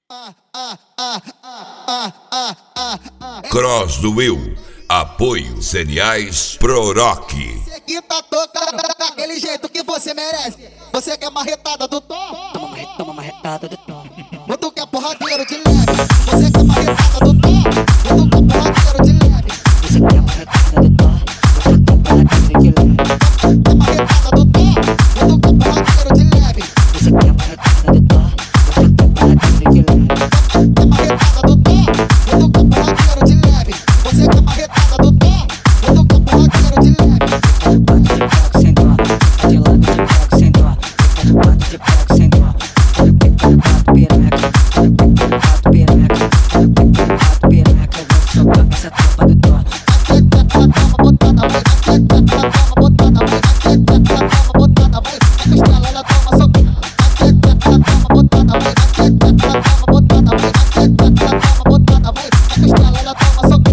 Cross do Will, apoio cereais Proroc. Esse aqui tá tocando daquele jeito que você merece. Você quer marretada do Tom? Toma marretada do Tom. Ou tu quer porradeiro de leve? Você quer marretada do Tom? Ou tu quer porradeiro de leve? Você quer marretada do Tom? Ou tu quer porradeiro de leve? Quer marretada do Tom? Ou tu quer porradeiro de leve? Você quer marretada do Tom? Ou tu quer porradeiro de leve? Quer marretada do Tom? Ou tu quer porradeiro de leve? Você quer marretada do Tom? Ou tu quer porradeiro de leve? Bate de pego sem dó, de lado de pego sem dó. Bate de pego sem dó. Olha o pico do pato pireca, olha o pico do pato pireca, olha o pico do pato pireca. Vou soltar essa tropa do Tom. Toma botada, vai, toma botada, vai, toma botada, vai, a costela ela toma soco. Toma botada, vai, toma botada, vai, toma botada, vai, a costela ela toma soco.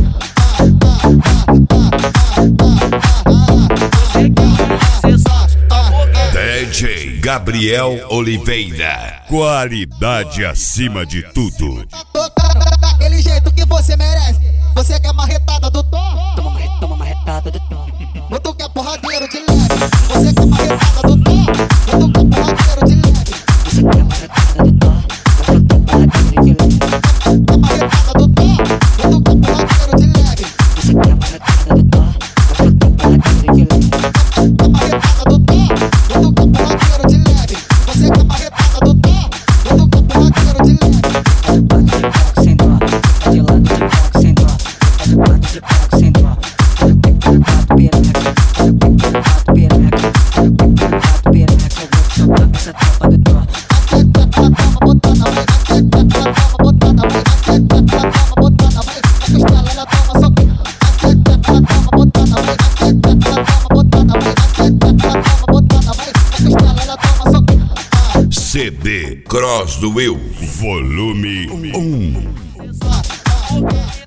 DJ Gabriel Oliveira, qualidade acima de tudo. Tá tocando daquele jeito que você merece. Você quer marretada do Tom? Toma marretada do Tom. Ou tu quer porradeiro de leve? Você quer marretada do Tom? Ou tu quer porradeiro de leve? Você quer marretada do Tom? Ou tu quer porradeiro de leve? Quer marretada do Tom? Ou tu quer porradeiro de leve? Você quer marretada do Tom? Ou tu quer porradeiro de leve? Quer marretada do Tom? Ou tu quer porradeiro de leve? Você quer marretada do Tom? Ou tu quer porradeiro de leve? Bate de pego sem dó, de lado de pego sem dó. Bate de pego sem dó. Olha o pico do pato pireca, olha o pico do pato pireca, olha o pico do pato pireca. Vou soltar essa tropa do Tom. Toma botada, vai, toma botada, vai, toma botada, vai, a costela ela toma soco. Toma botada, vai, toma botada, vai, toma botada, vai, a costela ela toma soco. CD Cross do Will, volume 1.